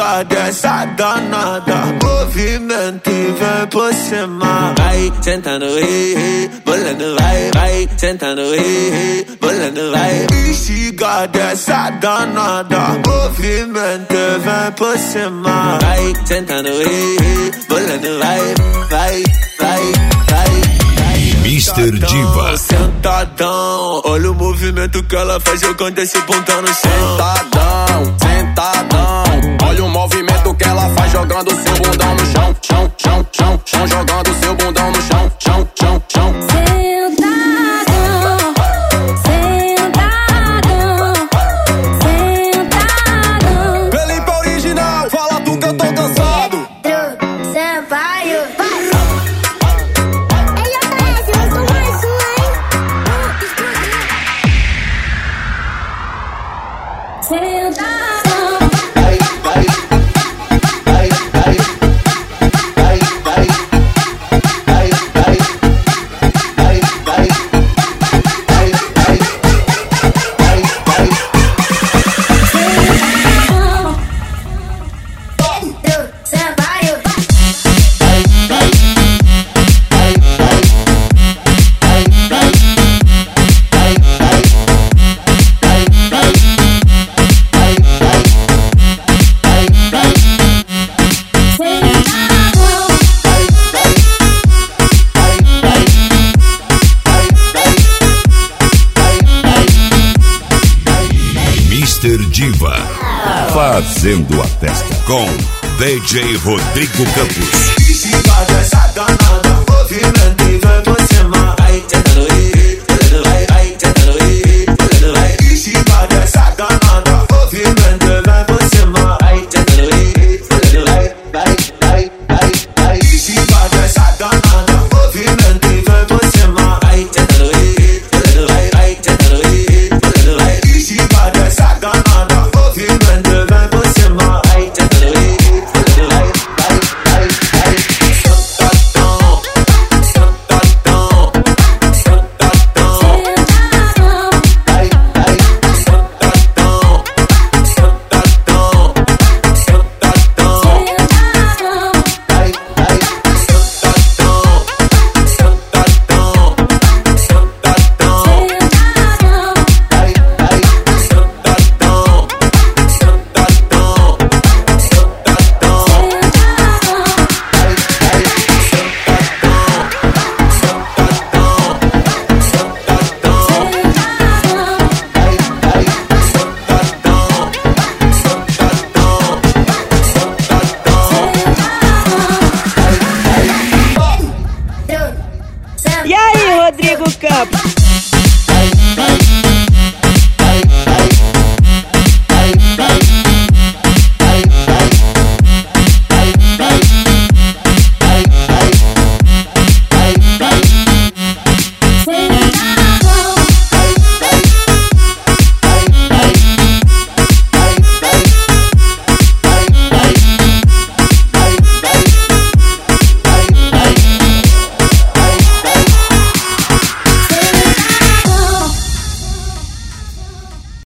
bexiga dessa danada, movimento e vem por cima. Vai sentando, bolando, vai sentando, bolando, vai. Bexiga dessa danada, movimento e vem por cima. Vai sentando, bolando, vai. Mr. Diva. Sentadão, olha o movimento que ela faz jogando esse bundão no chão. Sentadão, olha o movimento que ela faz jogando seu bundão no chão. Chão, jogando seu bundão no chão. Felipe original, fala tu que eu tô cansado. Mr. Diva, fazendo a festa com DJ Rodrigo Campos. Bexiga dessa danada, movimento e vem por cima. Vai tentando vai tentando vai. Bexiga dessa danada, movimento e vem por cima. Vai tentando vai. Bexiga dessa danada, movimento e vem por cima. Vai tentando vai tentando vai. Bexiga dessa danada, movimento e vem por cima. Vai tentando vai. E aí, Rodrigo Campos?